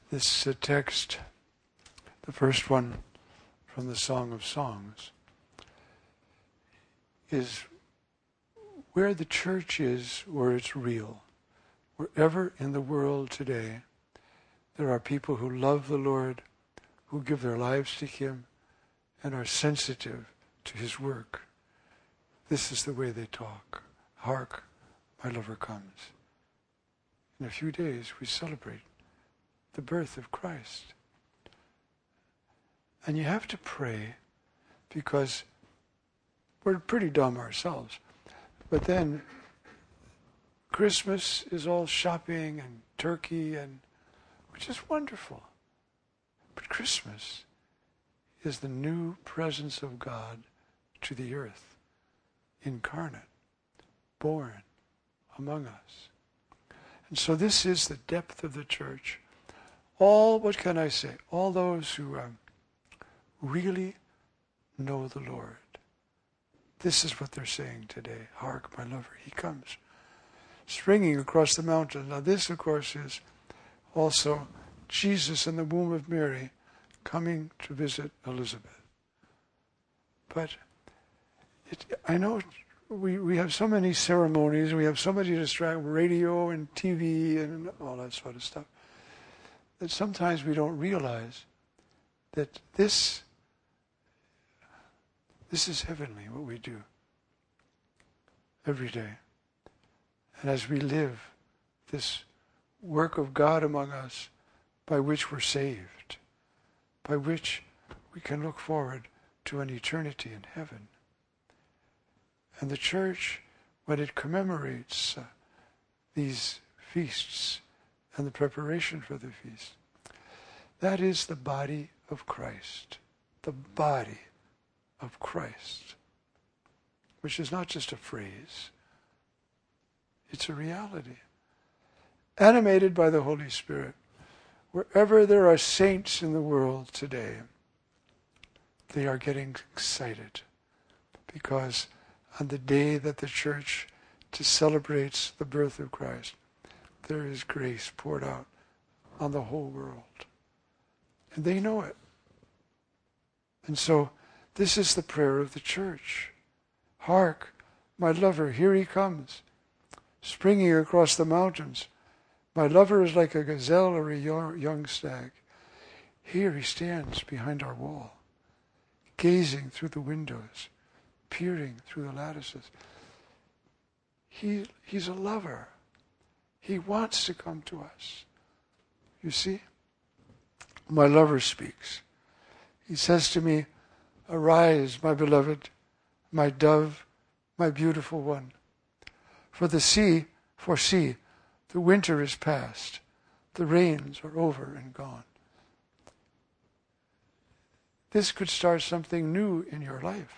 This text, the first one from the Song of Songs, is where the church is, where it's real. Wherever in the world today there are people who love the Lord, who give their lives to Him, and are sensitive to His work. This is the way they talk. Hark, my lover comes. In a few days we celebrate the birth of Christ. And you have to pray because we're pretty dumb ourselves. But then Christmas is all shopping and turkey, and which is wonderful. But Christmas is the new presence of God to the earth, incarnate, born among us. And so this is the depth of the church. What can I say? All those who really know the Lord. This is what they're saying today. Hark, my lover, he comes. Springing across the mountain. Now this, of course, is also Jesus in the womb of Mary coming to visit Elizabeth. But I know we have so many ceremonies, we have so many radio and TV and all that sort of stuff, that sometimes we don't realize that this is heavenly, what we do every day. And as we live this work of God among us, by which we're saved, by which we can look forward to an eternity in heaven. And the church, when it commemorates these feasts and the preparation for the feast, that is the body of Christ. The body of Christ. Which is not just a phrase. It's a reality. Animated by the Holy Spirit. Wherever there are saints in the world today, they are getting excited. Because on the day that the church celebrates the birth of Christ, there is grace poured out on the whole world. And they know it. And so, this is the prayer of the church. Hark, my lover, here he comes, springing across the mountains. My lover is like a gazelle or a young stag. Here he stands behind our wall, gazing through the windows, peering through the lattices. He's a lover. He wants to come to us. You see? My lover speaks. He says to me, arise, my beloved, my dove, my beautiful one. For see, the winter is past. The rains are over and gone. This could start something new in your life.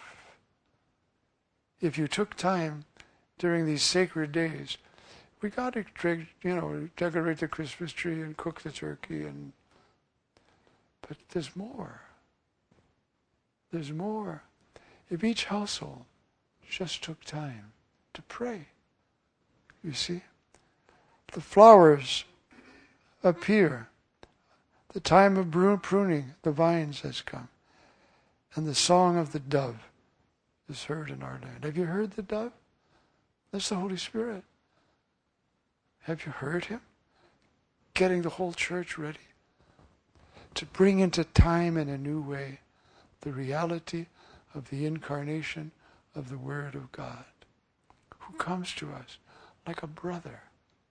If you took time during these sacred days, we got to, decorate the Christmas tree and cook the turkey, but there's more. There's more. If each household just took time to pray, you see, the flowers appear. The time of pruning the vines has come. And the song of the dove is heard in our land. Have you heard the dove? That's the Holy Spirit. Have you heard him? Getting the whole church ready to bring into time in a new way the reality of the incarnation of the Word of God, who comes to us like a brother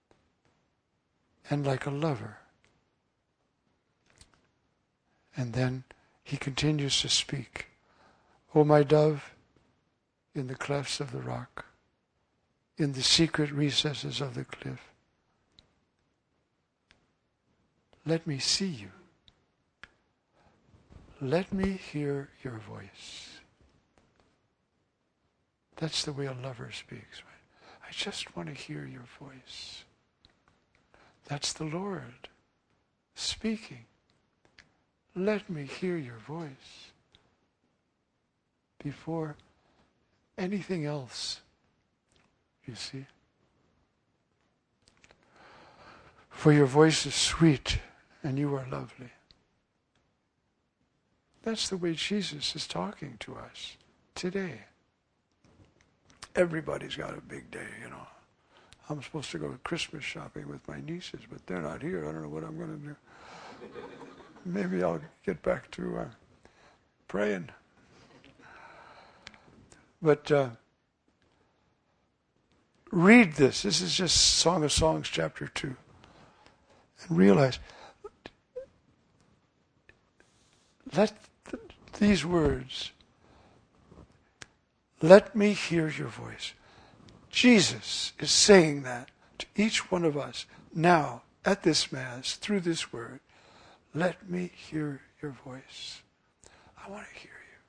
and like a lover. And then he continues to speak. O my dove, in the clefts of the rock, in the secret recesses of the cliff, let me see you. Let me hear your voice. That's the way a lover speaks, right? I just want to hear your voice. That's the Lord speaking. Let me hear your voice before anything else, you see. For your voice is sweet and you are lovely. That's the way Jesus is talking to us today. Everybody's got a big day, you know. I'm supposed to go Christmas shopping with my nieces, but they're not here. I don't know what I'm going to do. Maybe I'll get back to praying. But read this. This is just Song of Songs, chapter 2. And realize, let these words, let me hear your voice. Jesus is saying that to each one of us now at this Mass through this word. Let me hear your voice. I want to hear you.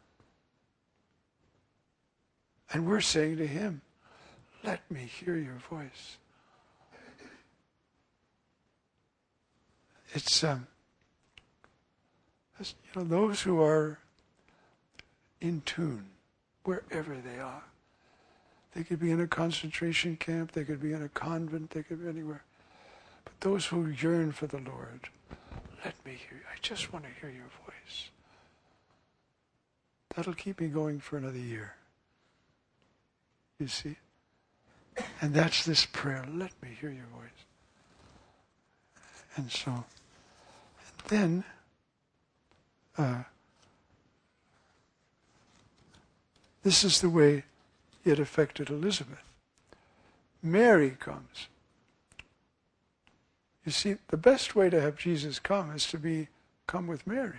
And we're saying to him, let me hear your voice. It's those who are in tune, wherever they are. They could be in a concentration camp, they could be in a convent, they could be anywhere. But those who yearn for the Lord, let me hear you. I just want to hear your voice. That'll keep me going for another year. You see? And that's this prayer, let me hear your voice. And so, and then, this is the way it affected Elizabeth. Mary comes. You see, the best way to have Jesus come is to come with Mary.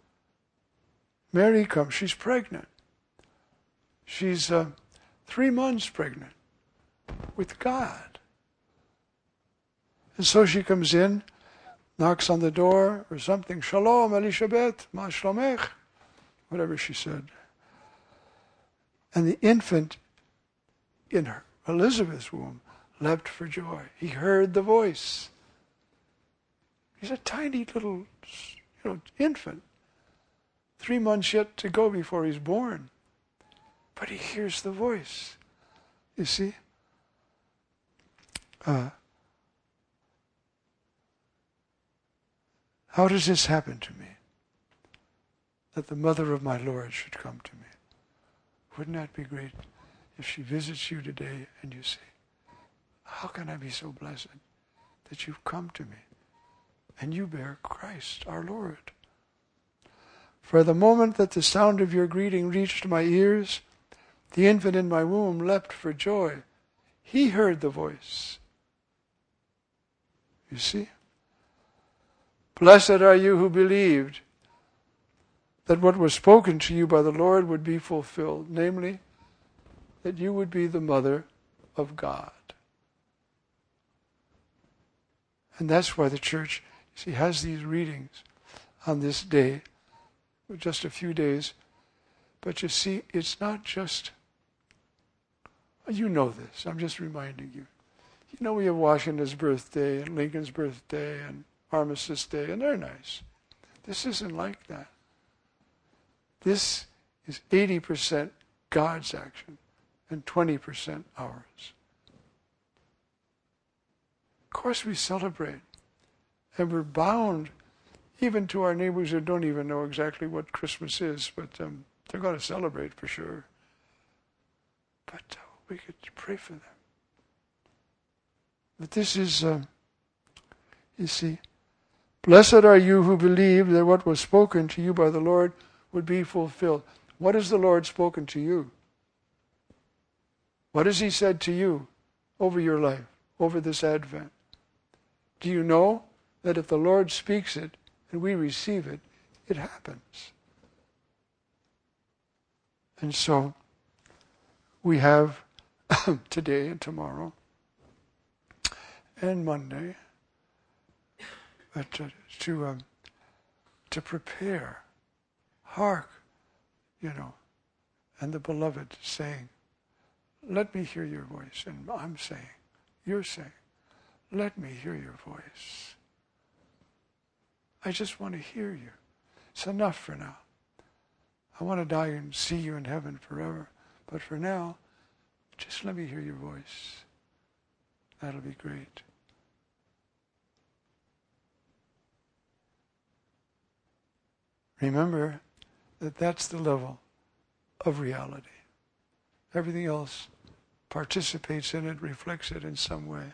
Mary comes, she's pregnant. She's 3 months pregnant with God. And so she comes in, knocks on the door or something, Shalom, Elisabeth, ma shlomech, whatever she said. And the infant in her, Elizabeth's womb, leapt for joy. He heard the voice. He's a tiny little, infant. 3 months yet to go before he's born. But he hears the voice. You see? How does this happen to me? That the mother of my Lord should come to me. Wouldn't that be great if she visits you today and you say, how can I be so blessed that you've come to me and you bear Christ, our Lord? For the moment that the sound of your greeting reached my ears, the infant in my womb leapt for joy. He heard the voice. You see? Blessed are you who believed that what was spoken to you by the Lord would be fulfilled, namely, that you would be the mother of God. And that's why the church, has these readings on this day, just a few days. But you see, it's not just, you know this, I'm just reminding you. You know we have Washington's birthday and Lincoln's birthday and Armistice Day, and they're nice. This isn't like that. This is 80% God's action and 20% ours. Of course we celebrate, and we're bound even to our neighbors who don't even know exactly what Christmas is, but they're going to celebrate for sure. But we could pray for them. But this is, you see, blessed are you who believe that what was spoken to you by the Lord would be fulfilled. What has the Lord spoken to you? What has he said to you over your life, over this Advent? Do you know that if the Lord speaks it and we receive it, it happens? And so we have today and tomorrow and Monday to prepare. Hark, and the beloved saying, let me hear your voice. And I'm saying, you're saying, let me hear your voice. I just want to hear you. It's enough for now. I want to die and see you in heaven forever. But for now, just let me hear your voice. That'll be great. remember that that's the level of reality. Everything else participates in it, reflects it in some way.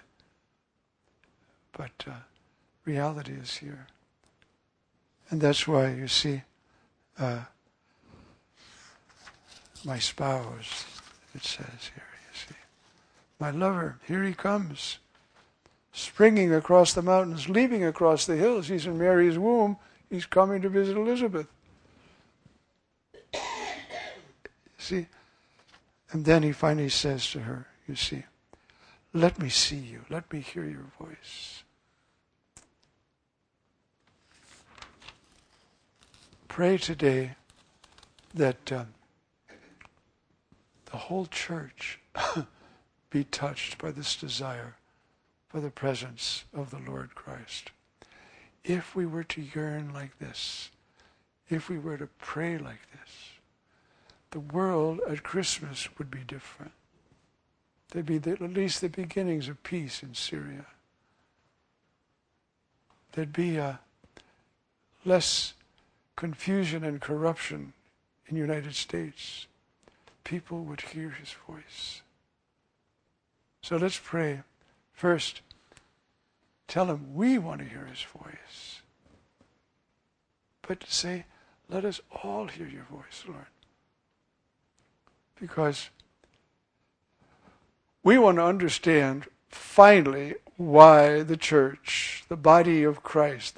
But reality is here. And that's why, you see, my spouse, it says here, you see. My lover, here he comes, springing across the mountains, leaping across the hills. He's in Mary's womb. He's coming to visit Elizabeth. See? And then he finally says to her, you see, let me see you. Let me hear your voice. Pray today that the whole church be touched by this desire for the presence of the Lord Christ. If we were to yearn like this, if we were to pray like this, the world at Christmas would be different. There'd be at least the beginnings of peace in Syria. There'd be less confusion and corruption in the United States. People would hear his voice. So let's pray. First, tell him we want to hear his voice. But to say, let us all hear your voice, Lord. Because we want to understand finally why the church, the body of Christ,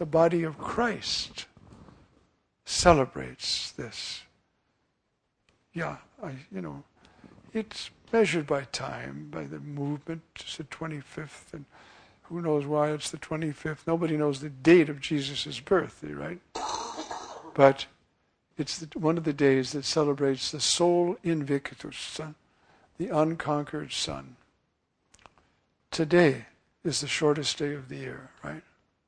celebrates this. Yeah, it's measured by time, by the movement. It's the 25th, and who knows why it's the 25th. Nobody knows the date of Jesus' birthday, right? But it's one of the days that celebrates the Sol Invictus, the unconquered sun. Today is the shortest day of the year, right?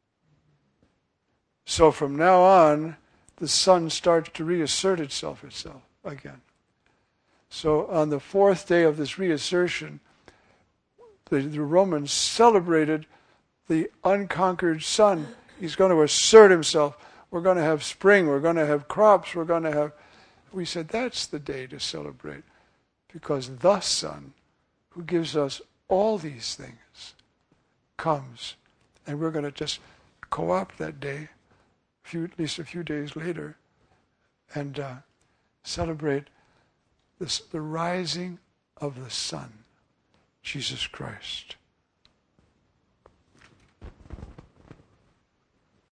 So from now on, the sun starts to reassert itself again. So on the fourth day of this reassertion, the Romans celebrated the unconquered sun. He's going to assert himself. We're going to have spring. We're going to have crops. We said that's the day to celebrate, because the Son, who gives us all these things, comes. And we're going to just co-opt that day, at least a few days later, and celebrate the rising of the Son, Jesus Christ.